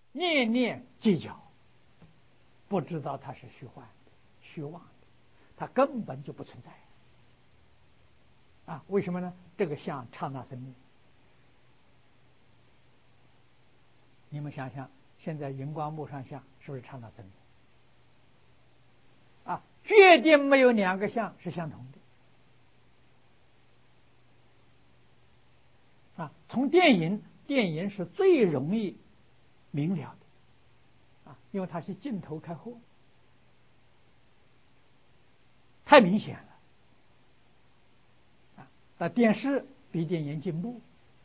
念念计较，不知道它是虚幻的、虚妄的，它根本就不存在。为什么呢？这个相刹那生灭。你们想想，现在荧光幕上相是不是刹那生灭？决定没有两个相是相同的。从电影是最容易明了的，因为它是镜头开货，太明显了。那电视比电影进步，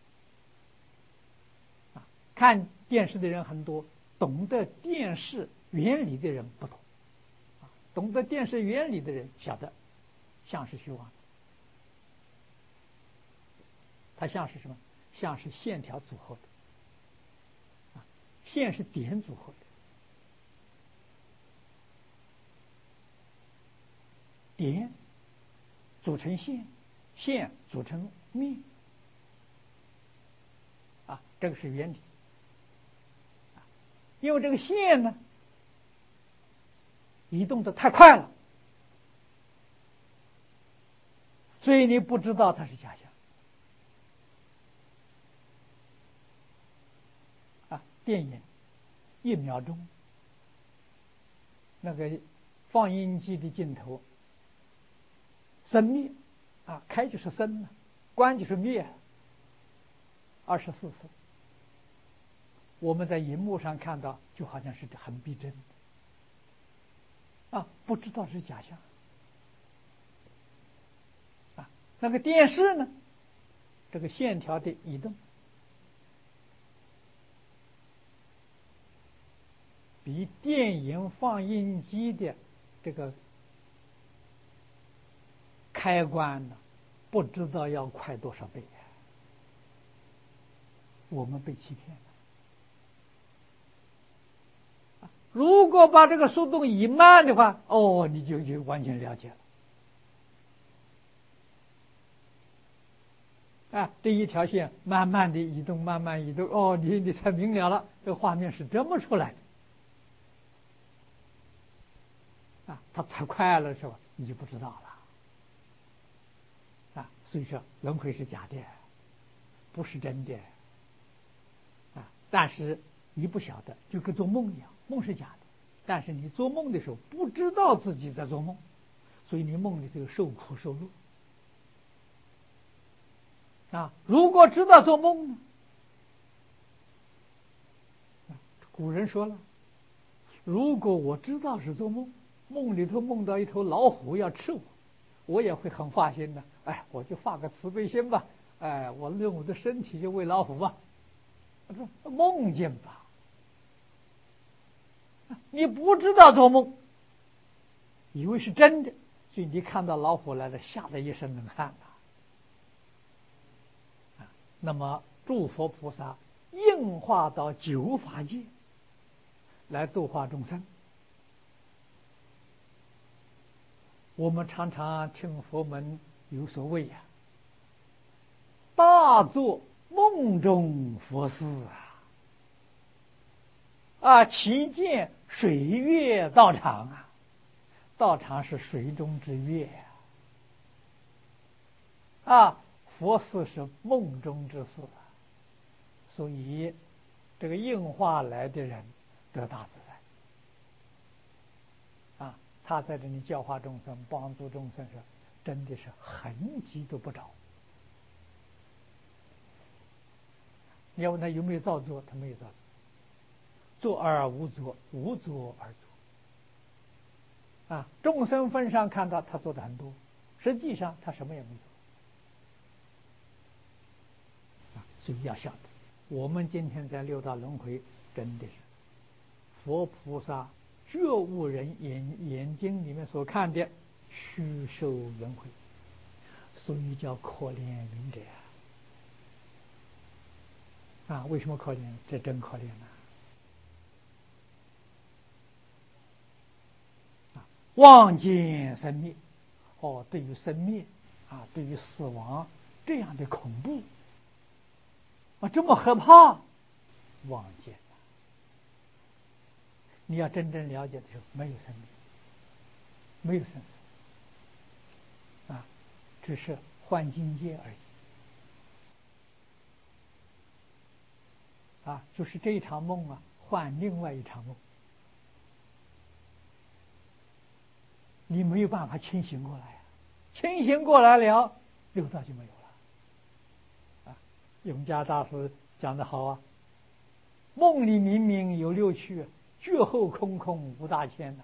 看电视的人很多，懂得电视原理的人不多。懂得电视原理的人晓得，相是虚妄的。它相是什么？相是线条组合的，线是点组合的，点组成线，线组成面，这个是原理。因为这个线呢，移动的太快了，所以你不知道它是假象。电影1秒钟，那个放映机的镜头生灭，开就是生了，关就是灭，24次。我们在荧幕上看到，就好像是很逼真的，不知道是假象。那个电视呢，这个线条的移动比电影放映机的这个开关呢，不知道要快多少倍。我们被欺骗了。如果把这个速度移慢的话，你就完全了解了。这一条线慢慢的移动，慢慢移动，你才明了了，这个画面是这么出来的。它太快了是吧？你就不知道了。所以说轮回是假的，不是真的。但是你不晓得，就跟做梦一样，梦是假的，但是你做梦的时候不知道自己在做梦，所以你梦里头受苦受乐。如果知道做梦呢？古人说了，如果我知道是做梦，梦里头梦到一头老虎要吃我，我也会很发心的。我就发个慈悲心吧，我用我的身体就喂老虎吧。梦见吧，你不知道做梦，以为是真的，所以你看到老虎来了，吓得一身冷汗。那么诸佛菩萨应化到9法界来度化众生。我们常常听佛门有所谓大作梦中佛事其见水月道场道场是水中之月佛事是梦中之事所以这个应化来的人得大自在他在这里教化众生，帮助众生时，真的是痕迹都不着。你要问他有没有造作，他没有造作，作而无作，无作而作。众生分上看到他做的很多，实际上他什么也没做。所以要晓得，我们今天在六道轮回，真的是佛菩萨觉悟人眼睛里面所看的虚受轮回，所以叫可怜悯者为什么可怜？这真可怜望见生灭，对于生灭对于死亡这样的恐怖这么害怕，望见你要真正了解的时候，没有生命，没有生死，只是换境界而已。就是这一场梦换另外一场梦，你没有办法清醒过来清醒过来了，六道就没有了。永嘉大师讲得好梦里明明有六趣，觉后空空无大千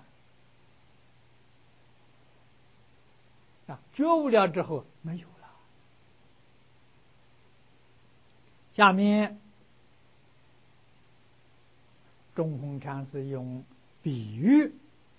觉悟了之后没有了。下面中弘禅师用比喻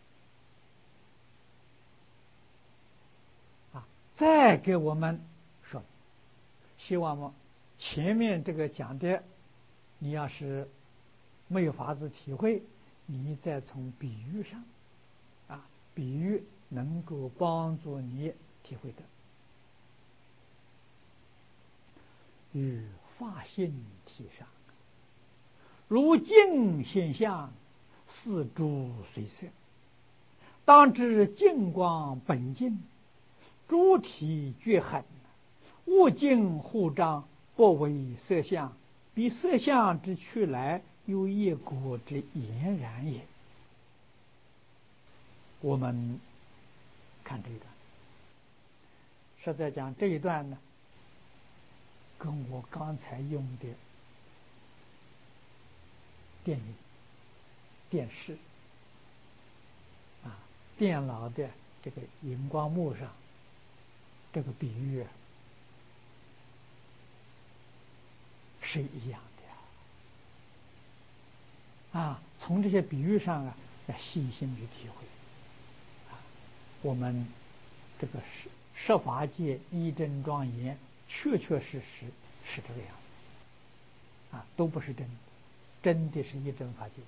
再给我们说，希望我前面这个讲的，你要是没有法子体会，你再从比喻上比喻能够帮助你体会的。与法性体上，如镜现象，似诸随色，当知净光本净，诸体俱很，物镜互彰，不为色相，比色相之去来，有业果之俨然也。我们看这一段，实在讲这一段呢，跟我刚才用的电影、电视电脑的这个荧光幕上这个比喻是一样的从这些比喻上要细心去体会我们这个设法界一真庄严，确确实实是这个样子都不是真的，真的是一真法界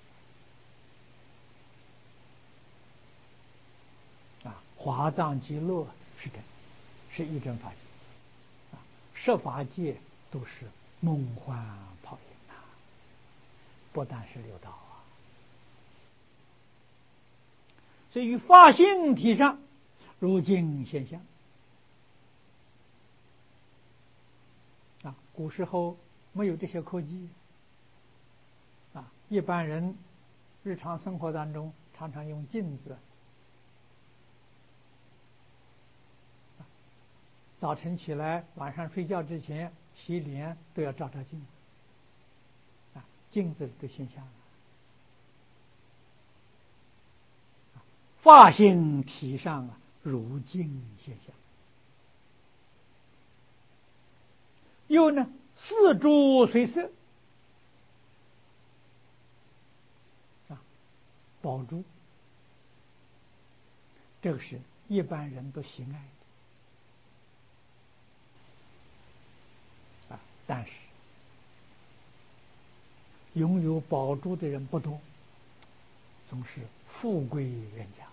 华藏极乐是真，是一真法界设法界都是梦幻泡影不但是六道所以于法性体上，如镜现象古时候没有这些科技一般人日常生活当中常常用镜子，早晨起来晚上睡觉之前洗脸都要照照镜子镜子的现象法性体上如镜现象，又呢四诸随色宝珠，这个是一般人都喜爱的但是拥有宝珠的人不多，总是富贵人家。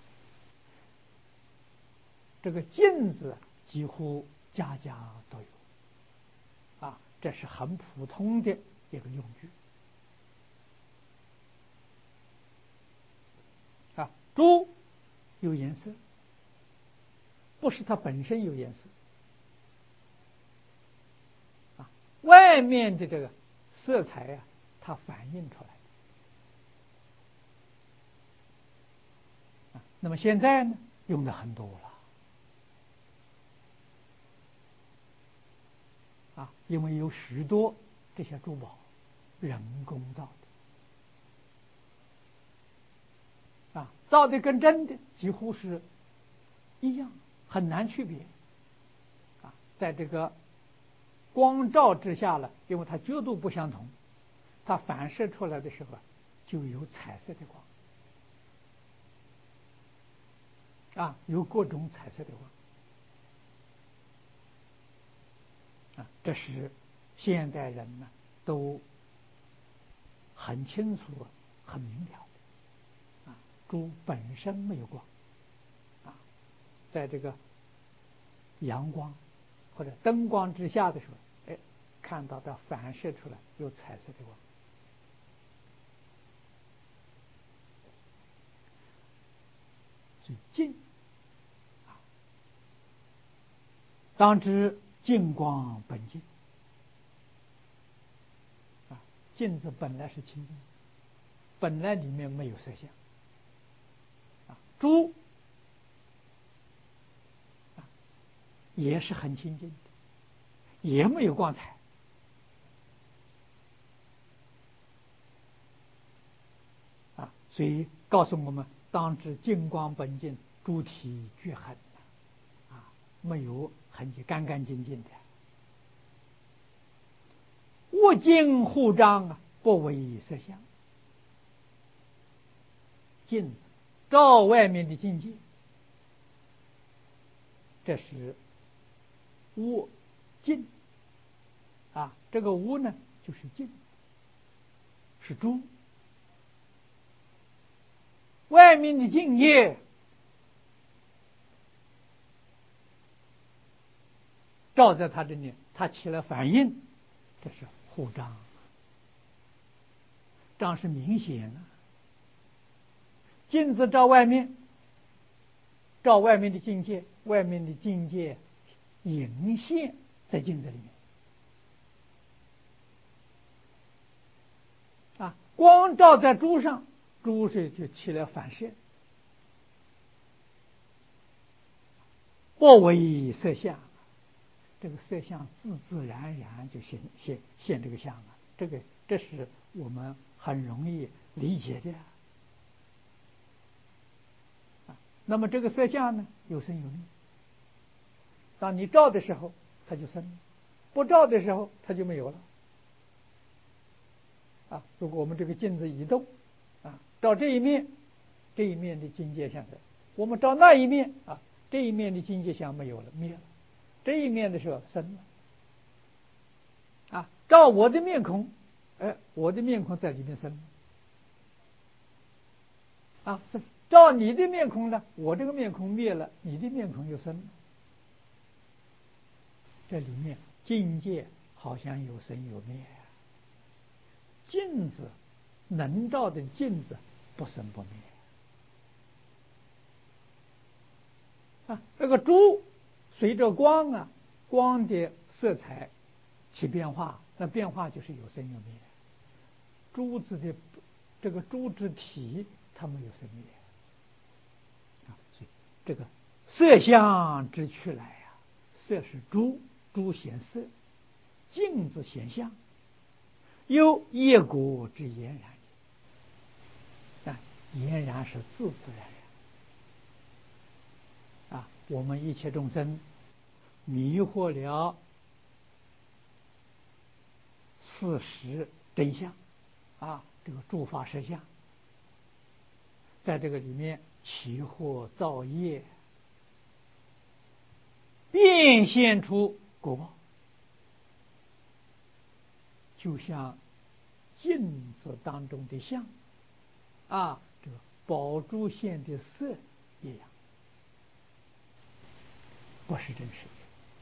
这个镜子几乎家家都有这是很普通的一个用具珠有颜色，不是它本身有颜色外面的这个色彩它反映出来那么现在呢用的很多了因为有许多这些珠宝人工造的造的跟真的几乎是一样，很难区别在这个光照之下了，因为它角度不相同，它反射出来的时候就有彩色的光有各种彩色的光这是现代人呢都很清楚很明了珠本身没有光在这个阳光或者灯光之下的时候看到它反射出来有彩色的体净。当知净光本净。镜子本来是清净，本来里面没有色相。珠也是很清净的，也没有光彩。所以告诉我们，当知净光本净，诸体俱恒，没有痕迹，干干净净的。无镜护障，不为色相。镜子照外面的境界，这是无镜。这个无呢，就是镜，是珠。外面的境界照在它这里，它起了反应，这是护障。障是明显的。镜子照外面，照外面的境界，外面的境界隐现在镜子里面。光照在珠上，珠是就起了反射，不为色相。这个色相自自然然就现这个相了。这是我们很容易理解的。那么这个色相呢，有生有灭。当你照的时候，它就生了；不照的时候，它就没有了。如果我们这个镜子移动，照这一面，这一面的境界相在；我们照那一面，这一面的境界相没有了，灭了。这一面的时候生了。照我的面孔，我的面孔在里面生了。照你的面孔呢，我这个面孔灭了，你的面孔又生了。这里面境界好像有生有灭。镜子能照的镜子不生不灭。这个珠随着光光的色彩起变化，那变化就是有生有灭。珠子的这个珠之体，它没有生灭。所以这个色相之去来色是珠，珠显色；镜子显相。有业果之俨然，俨然是自自然然。我们一切众生迷惑了事实真相，这个诸法实相，在这个里面起惑造业，变现出果报。就像镜子当中的相，这个宝珠现的色一样，不是真实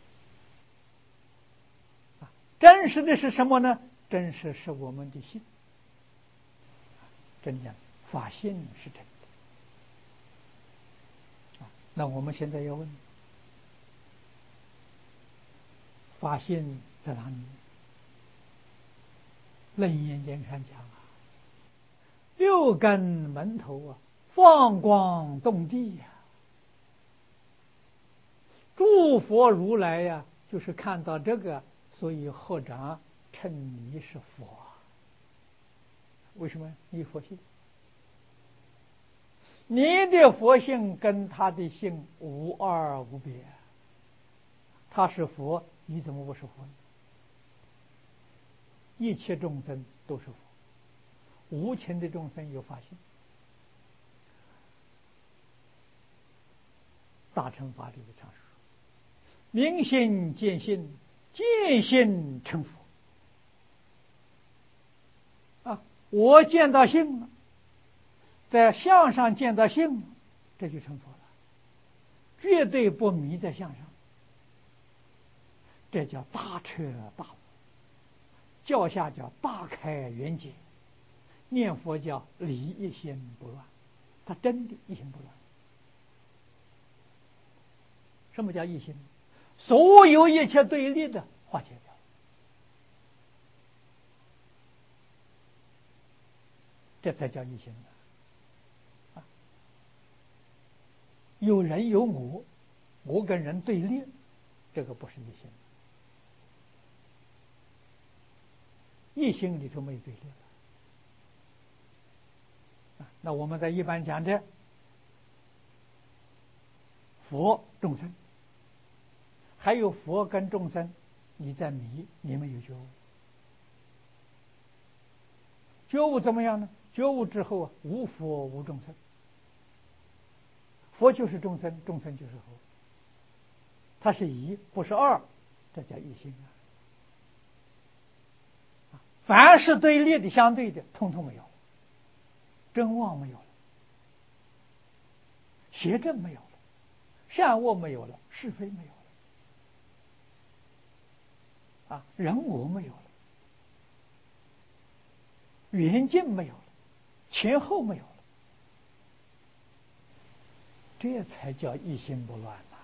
的。真实的是什么呢？真实是我们的心。真讲法性是真的。那我们现在要问，法性在哪里？楞严经上讲六根门头放光动地诸佛如来就是看到这个，所以合掌称你是佛。为什么？你佛性，你的佛性跟他的性无二无别。他是佛，你怎么不是佛呢？一切众生都是佛，无情的众生有法性。大乘法里的常说，明心见性，见性成佛。我见到性了，在相上见到性了，这就成佛了，绝对不迷在相上。这叫大彻大悟，教下叫大开圆解，念佛叫理一心不乱，他真的一心不乱。 什么叫一心？所有一切对立的化解掉。这才叫一心啊！有人有我，我跟人对立，这个不是一心。一心里头没有对立了。那我们在一般讲的佛众生，还有佛跟众生，你在迷，你没有觉悟。觉悟怎么样呢？觉悟之后啊，无佛无众生，佛就是众生，众生就是佛，它是一，不是二，这叫一心啊！凡是对立的、相对的，通通没有了，真妄没有了，邪正没有了，善恶没有了，是非没有了啊，人我没有了，远近没有了，前后没有了，这才叫一心不乱呐！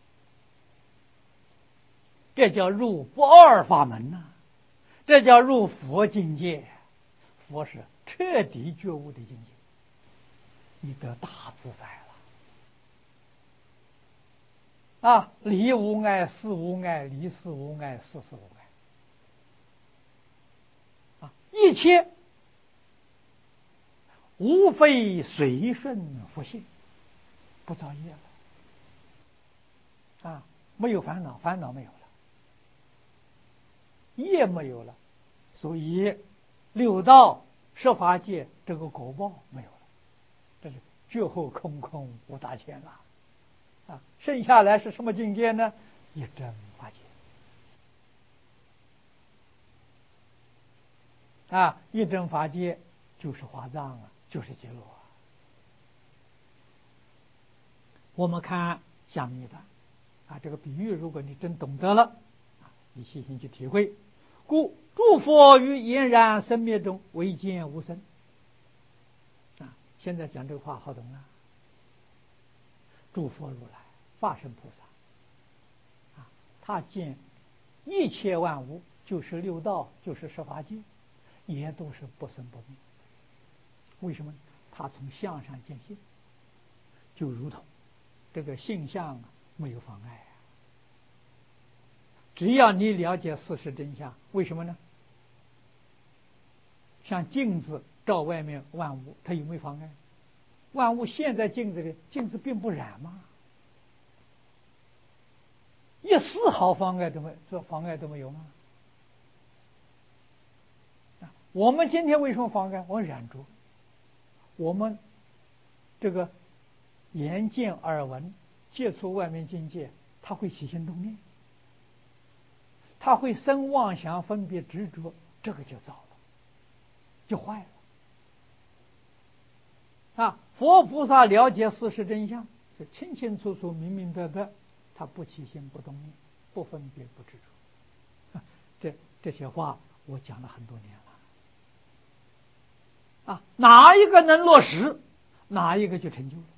这叫入不二法门呐！这叫入佛境界。佛是彻底觉悟的境界，你得大自在了啊！离无碍，事无碍，离事无碍，事事无碍啊！一切无非随顺佛性，不造业了啊！没有烦恼，烦恼没有了，业没有了，所以六道十法界这个果报没有了，这是觉后空空无大千了啊！剩下来是什么境界呢？一真法界啊！一真法界就是华藏啊，就是极乐啊。我们看下面一段啊，这个比喻如果你真懂得了啊，你细心去体会。故诸佛于俨然生灭中唯见无生啊！现在讲这个话好懂啊。诸佛如来、法身菩萨啊，他见一切万物，就是六道，就是十法界，也都是不生不灭。为什么？他从相上见性，就如同这个性相没有妨碍啊。只要你了解事实真相，为什么呢？像镜子照外面万物，它有没有妨碍？万物现在镜子里，镜子并不染嘛，一丝毫妨碍都没，这妨碍都没有吗？我们今天为什么妨碍？我染着，我们这个眼见耳闻接触外面境界，它会起心动念，它会生妄想分别执着，这个就糟了，就坏了啊！佛菩萨了解事实真相，就清清楚楚、明明白白，他不起心不动念，不分别不执着。这些话我讲了很多年了啊，哪一个能落实，哪一个就成就了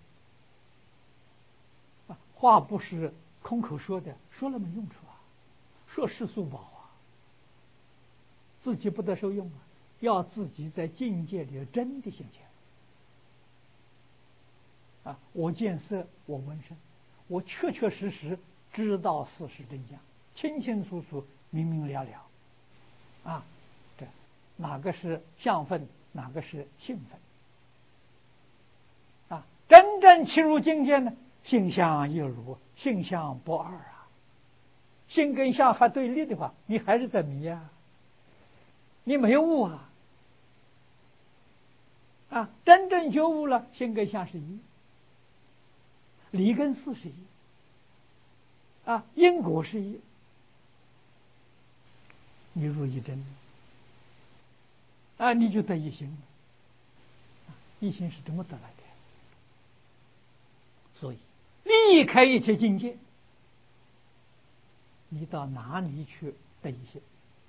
啊！话不是空口说的，说了没用处啊，说世俗宝啊，自己不得受用啊，要自己在境界里真的现前啊！我见色，我闻声，我确确实实知道事实真相，清清楚楚、明明了了啊！这哪个是相分，哪个是性分啊？真正切入境界呢，性相一如，性相不二啊！性跟相还对立的话，你还是在迷啊，你没有悟啊！啊，真正觉悟了，性跟相是一，理跟事是一啊，因果是一，你入一真啊，你就得一心了。一心是这么得来的，所以离开一切境界，你到哪里去得一心？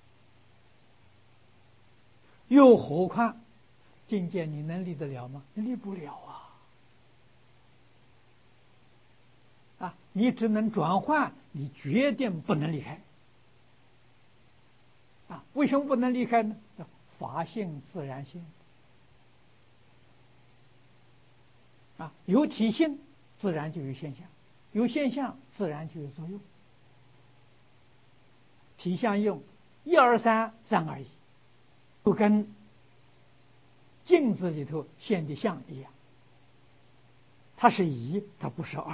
又何况境界你能离得了吗？你离不了啊！ 你只能转换，你决定不能离开。为什么不能离开呢？法性自然性。有体性，自然就有现象，有现象，自然就有作用。体相用，1、2、3，3而已，就跟镜子里头现的相一样，它是1，它不是2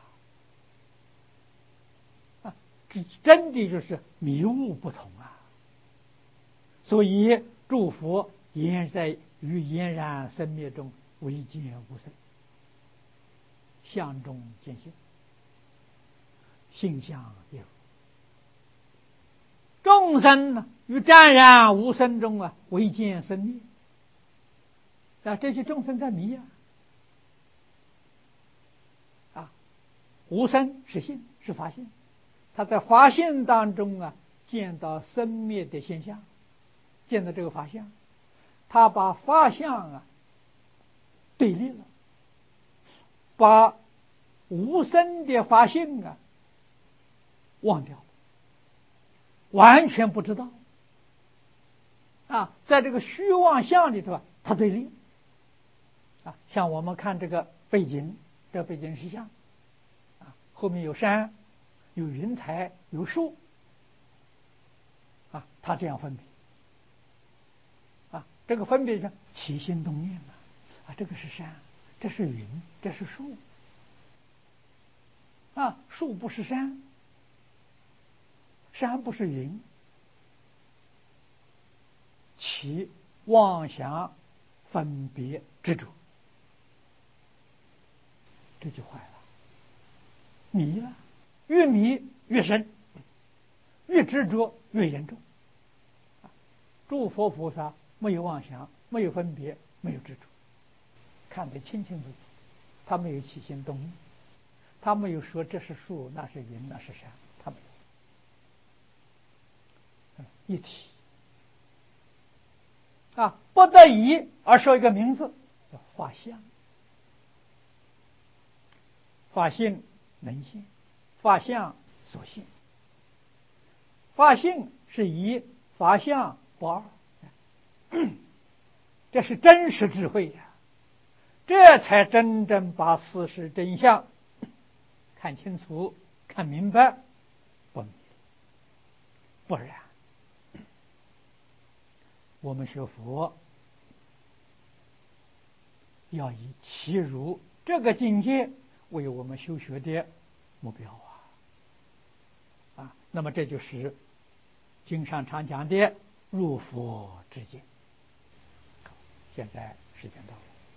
了。这真的就是迷悟不同啊！所以诸佛也在于俨然生灭中唯见无生，相中见性，性相也如。众生呢，于湛然无生中唯见生灭。这些众生在迷无生是性，是法性，他在法性当中见到生灭的现象，见到这个法相，他把法相对立了，把无生的法性忘掉了，完全不知道在这个虚妄相里头他对立像我们看这个背景，这背景是像后面有山，有云彩，有树他这样分别这个分别上起心动念这个是山，这是云，这是树树不是山，山不是云，起妄想分别执着，这就坏了，迷了，越迷越深，越执着越严重。诸佛菩萨没有妄想，没有分别，没有执着，看得清清楚楚，他没有起心动念，他没有说这是树，那是云，那是山，他没有，一体不得已而说一个名字叫法相。法性能现，法相所现，法性是一，法相不二，这是真实智慧这才真正把事实真相看清楚，看明白，不迷，不然我们学佛要以其如这个境界为我们修学的目标那么这就是经上常讲的入佛之境。现在时间到了。